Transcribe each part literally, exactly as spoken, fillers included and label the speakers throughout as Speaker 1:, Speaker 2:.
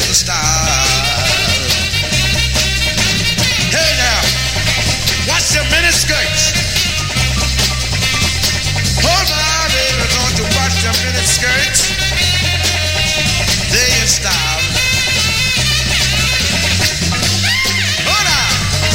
Speaker 1: the style. Hey now, watch your miniskirts. Hold on, baby, don't you watch your miniskirts. They in style. Hold on.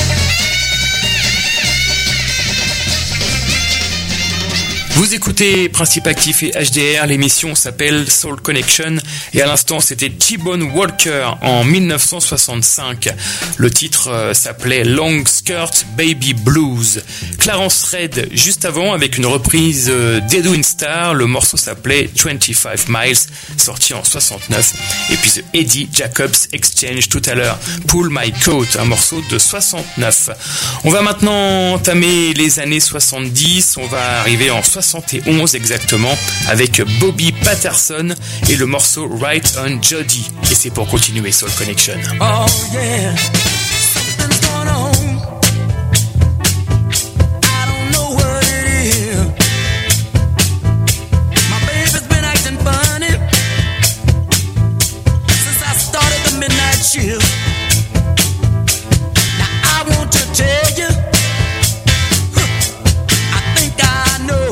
Speaker 2: Vous écoutez Principe Actif et H D R, l'émission s'appelle Soul Connection et à l'instant c'était T-Bone Walker en dix-neuf cent soixante-cinq. Le titre euh, s'appelait Long Skirt Baby Blues. Clarence Red juste avant avec une reprise euh, d'Edwin Starr, le morceau s'appelait twenty-five miles, sorti en soixante-neuf. Et puis The Eddie Jacobs Exchange tout à l'heure, Pull My Coat, un morceau de soixante-neuf. On va maintenant entamer les années soixante-dix, on va arriver en soixante et onze exactement avec Bobby Patterson et le morceau Right on Jody. Et c'est pour continuer Soul Connection.
Speaker 3: Oh yeah, something's going on. I don't know what it is. My baby's been acting funny since I started the midnight shift. Now I want to tell you, I think I know.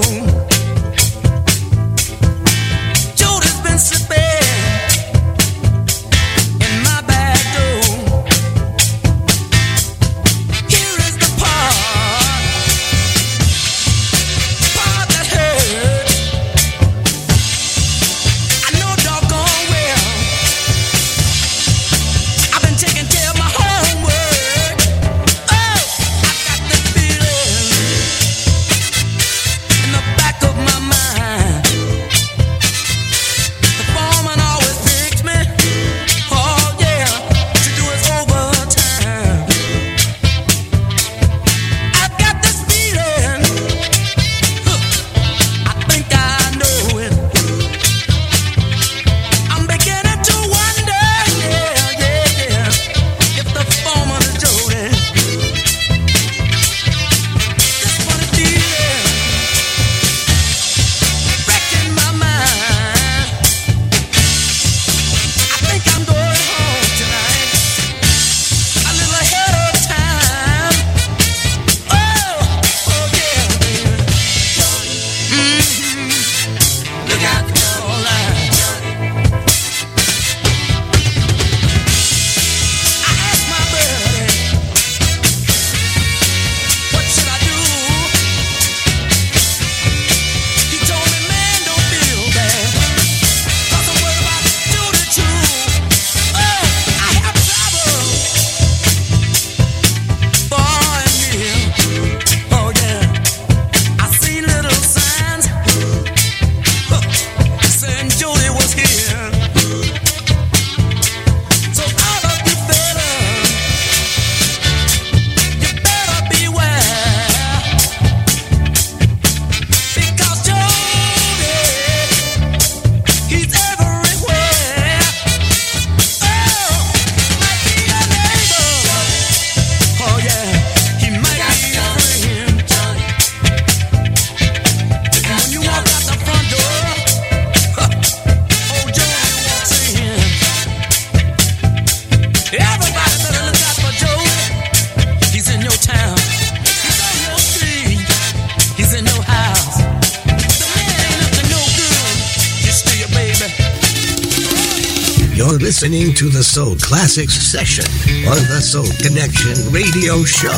Speaker 4: You're listening to the Soul Classics session on the Soul Connection radio show.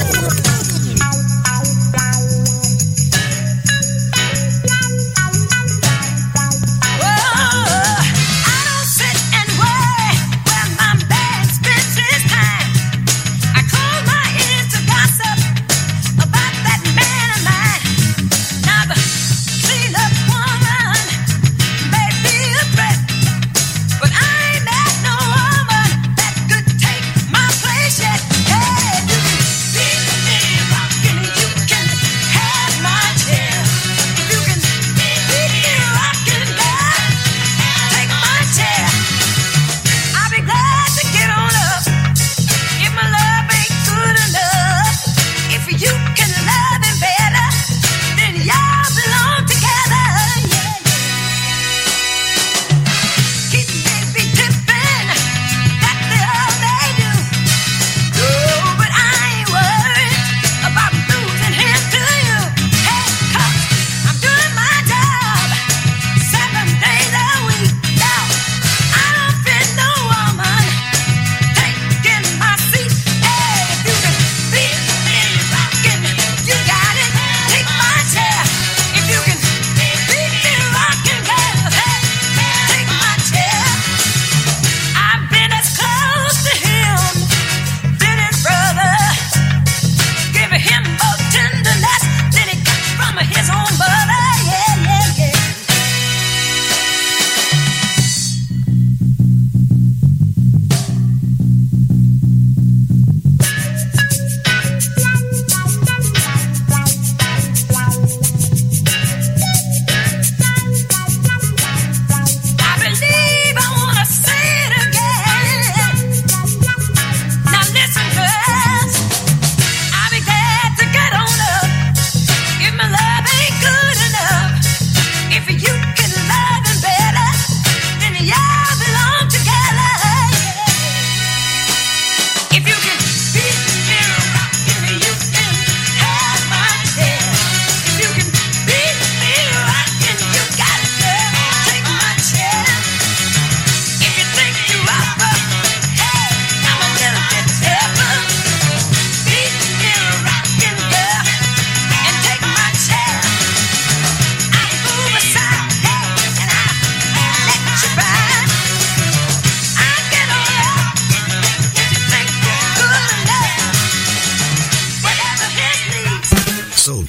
Speaker 3: Hey, do you feel me?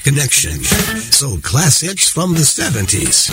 Speaker 4: Connection. Soul classics from the seventies.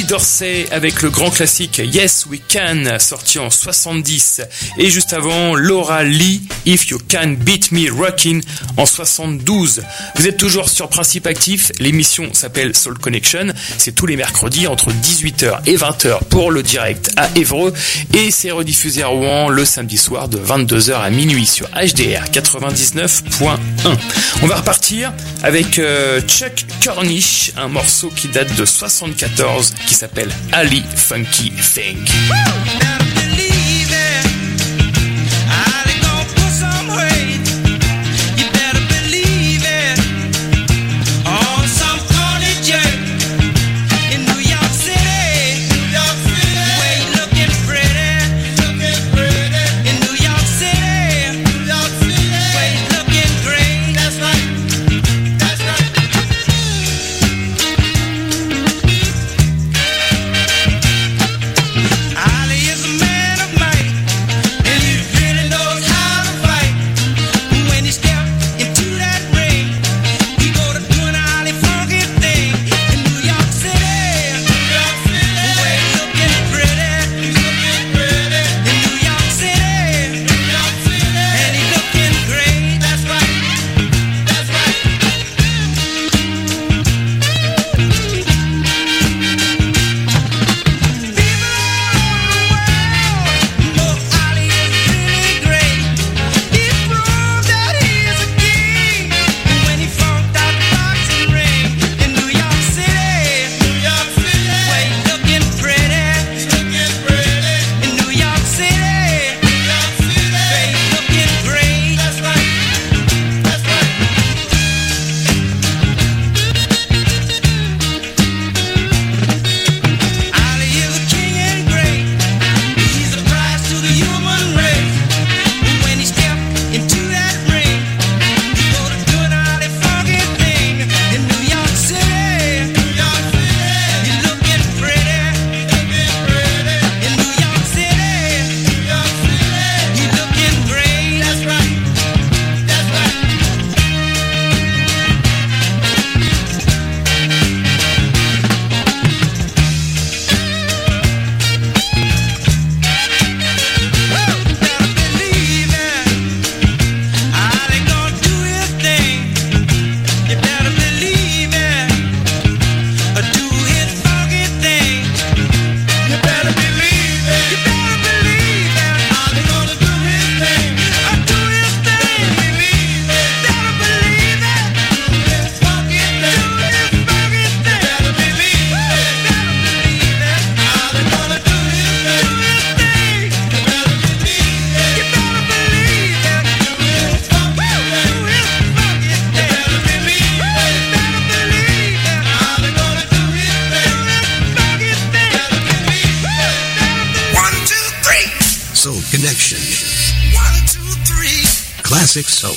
Speaker 2: Dorsey avec le grand classique Yes We Can, sorti en soixante-dix. Et juste avant, Laura Lee, If You Can Beat Me Rockin' en soixante-douze. Vous êtes toujours sur Principe Actif, l'émission s'appelle Soul Connection, c'est tous les mercredis entre dix-huit heures et vingt heures pour le direct à Évreux, et c'est rediffusé à Rouen le samedi soir de vingt-deux heures à minuit sur H D R quatre-vingt-dix-neuf point un. On va repartir avec euh, Chuck Cornish, un morceau qui date de soixante-quatorze qui s'appelle Ali Funky Thing.
Speaker 4: Classic Soul.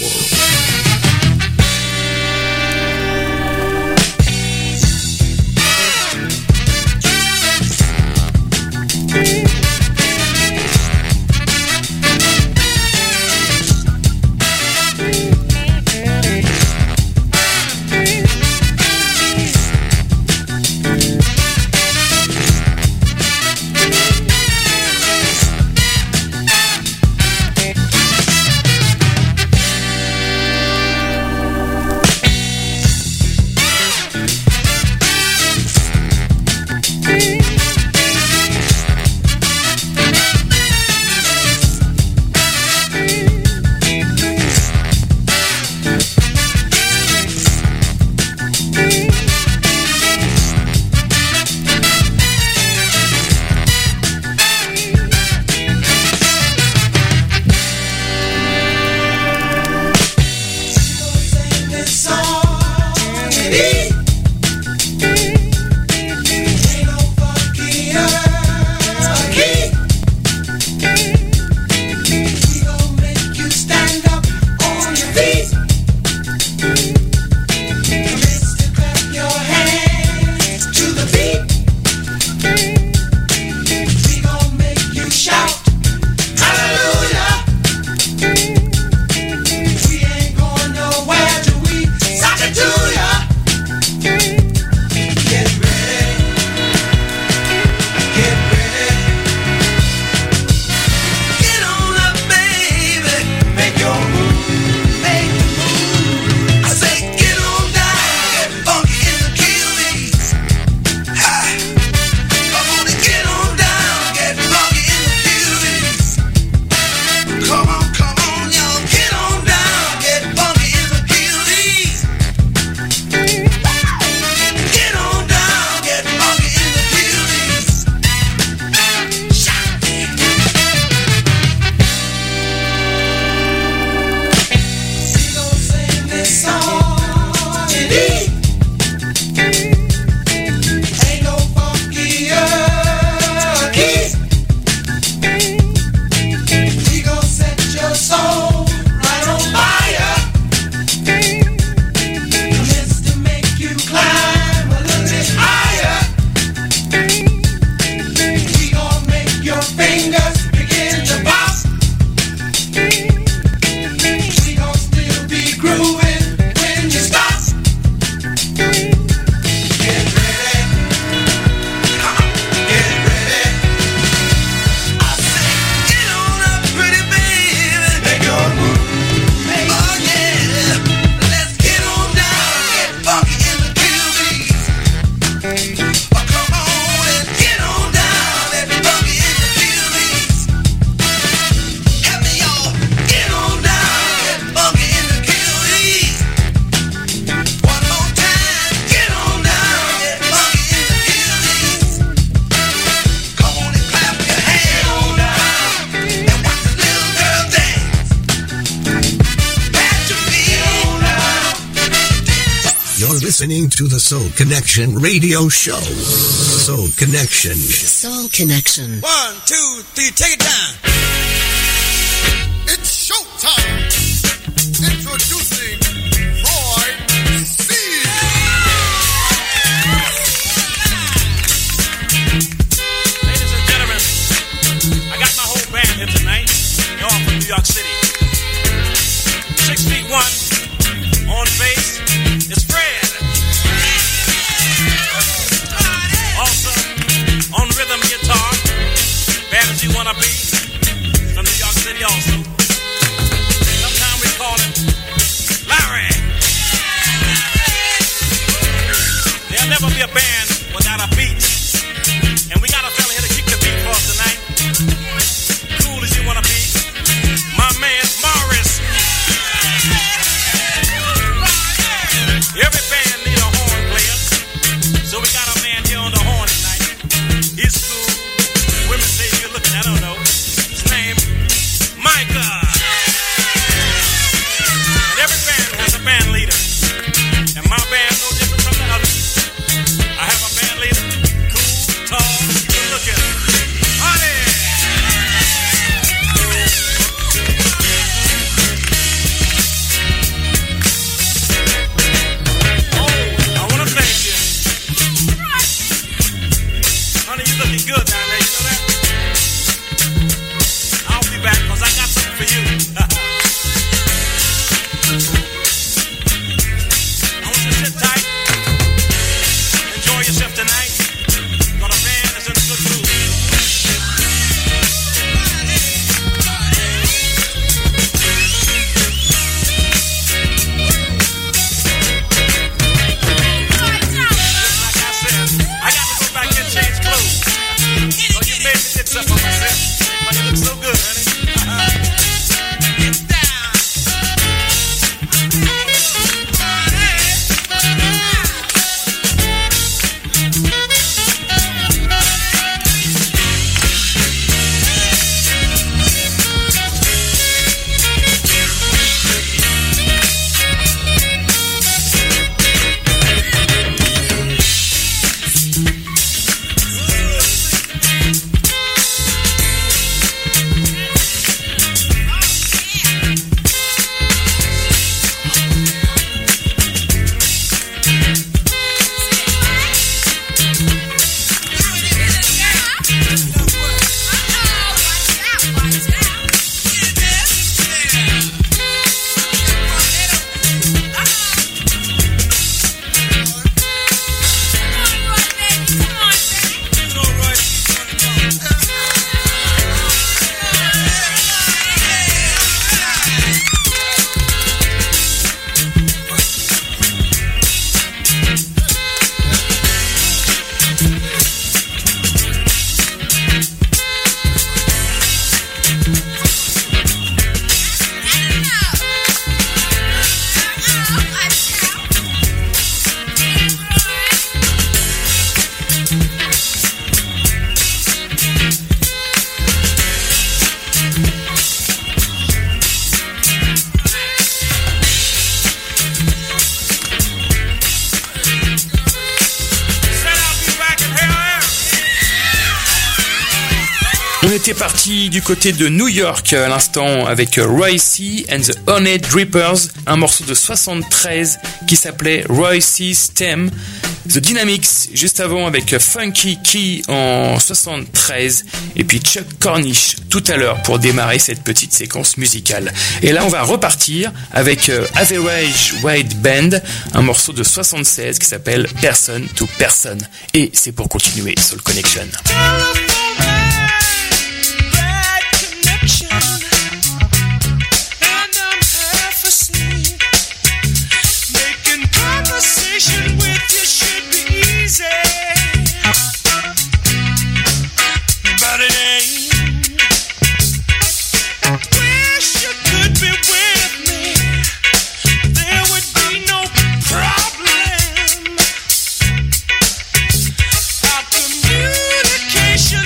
Speaker 4: You're listening to the Soul Connection radio show. Soul Connection.
Speaker 5: Soul Connection.
Speaker 1: One, two, three, take it down. It's showtime. Introducing Roy C.
Speaker 6: Ladies and gentlemen, I got my whole band here tonight. They're all from New York City. Six feet one on bass is Fred. Also on rhythm guitar, bad as you wanna be, from New York City also. Sometimes we call him Larry. There'll never be a band without a beat, and we got a fella here to keep the beat for us tonight. Cool as you wanna be, my man Morris. Every band need a horn player, so we got a man here on the horn tonight. He's cool. Women say you're looking, I don't know. His name, Micah. And every band has a band leader, and my band no different from the others. I have a band leader, cool, tall, good looking. Honey. Honey, you looking good down there, you know that? I'll be back, cause I got something for you. I want you to sit tight. Enjoy yourself tonight. Cause the band is in a good mood. Like I said, I got to go back and change clothes. So you made me get up on myself. But you look so good, honey. Get down.
Speaker 2: On était parti du côté de New York à l'instant avec Roy C. and the Honey Drippers, un morceau de soixante-treize qui s'appelait Roy C's Theme. The Dynamics juste avant avec Funky Key en soixante-treize et puis Chuck Cornish tout à l'heure pour démarrer cette petite séquence musicale. Et là on va repartir avec Average White Band, un morceau de soixante-seize qui s'appelle Person to Person. Et c'est pour continuer Soul Connection.
Speaker 3: Communication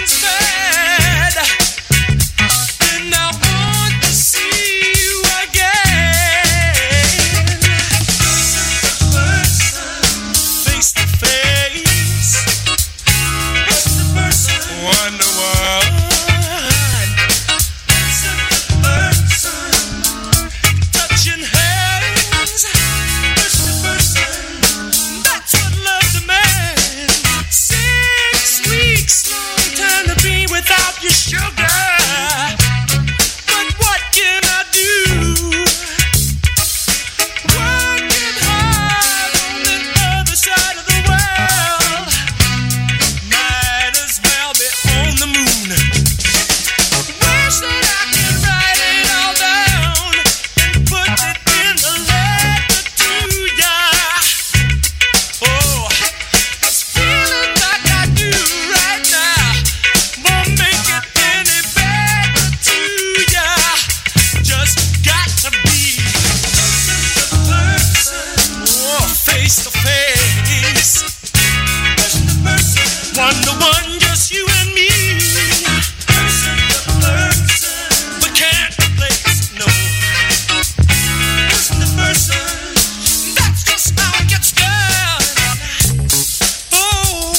Speaker 6: face to face. Person to person. One to one, just you and me. Person to person. We can't replace, no. Person to person. That's just how it gets done. Oh.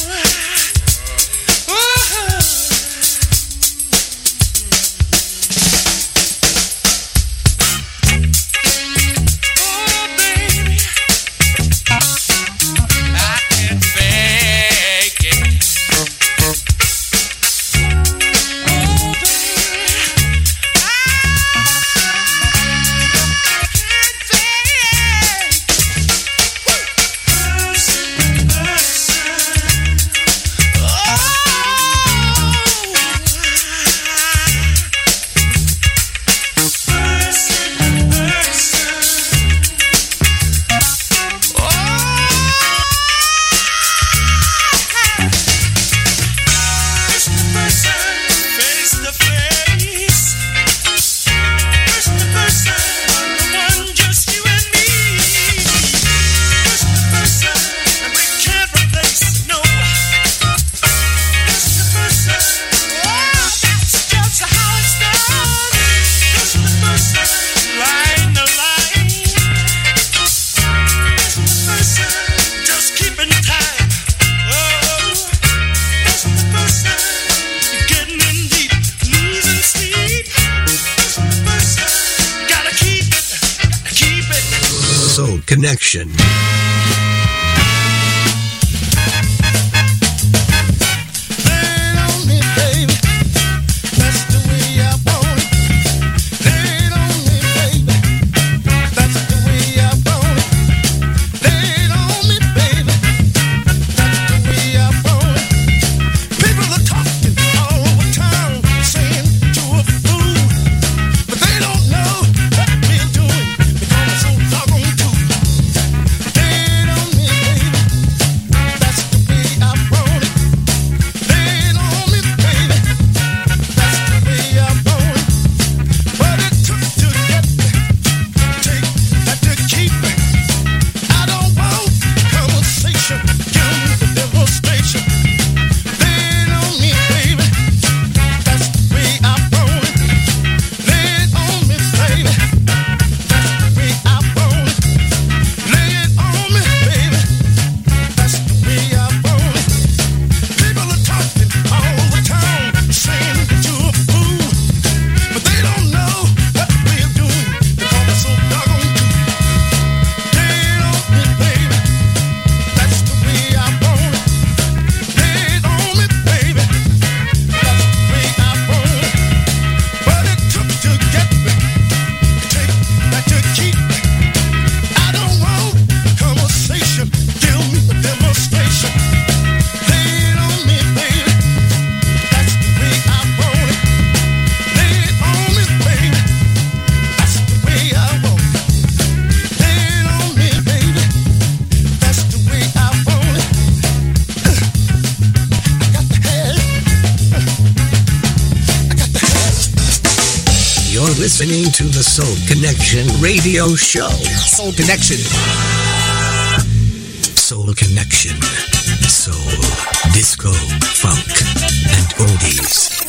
Speaker 6: Oh.
Speaker 4: Connection. Listening to the Soul Connection radio show.
Speaker 5: Soul Connection.
Speaker 4: Soul Connection. Soul, disco, funk, and oldies.